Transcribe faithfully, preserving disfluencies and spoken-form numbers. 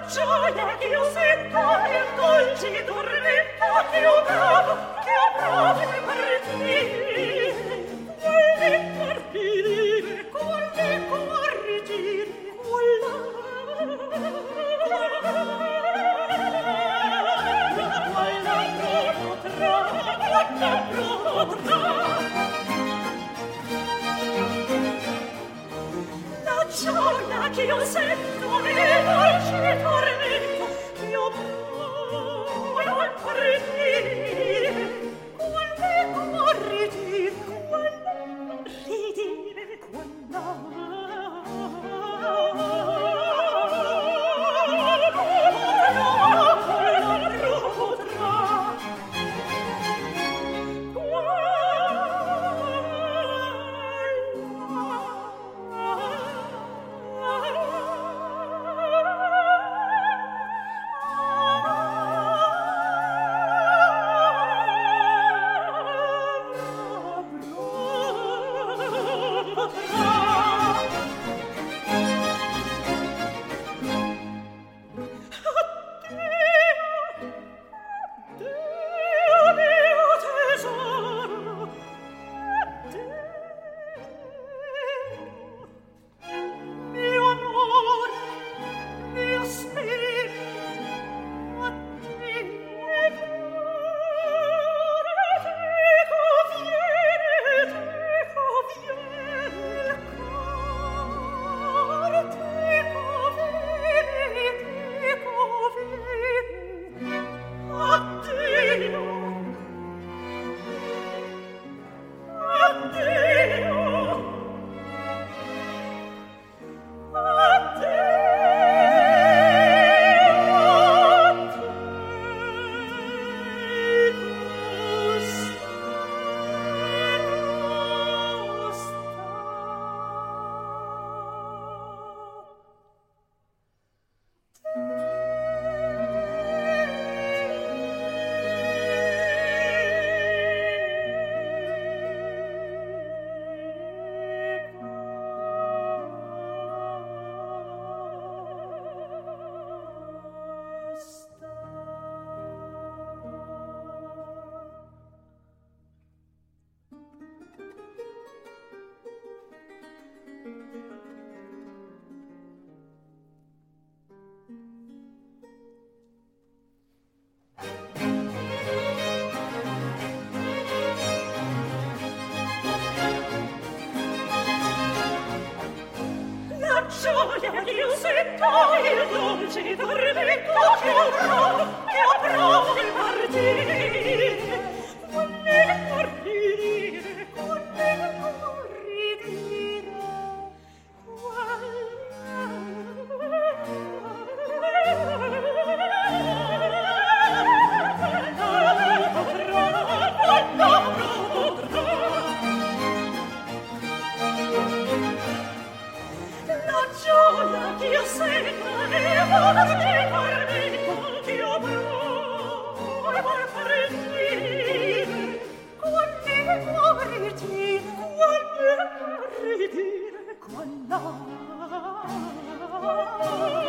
gioia che io sento il dolce tormento che io provo, che io provo per partire. Vuole partire, vuole corrigere, vuole. Vuole potrà, potrà. La gioia che io sento nel dolce tormento che io provo al partire, vuole corrigere, vuole ridire, gioia che io sento il dolce tormento che io provo, che io provo per partire. Vuole correre, vuole correre, gioia che io sento e voce tormento che io provo per partire. Vuole corrigere, vuole ridire, qual là.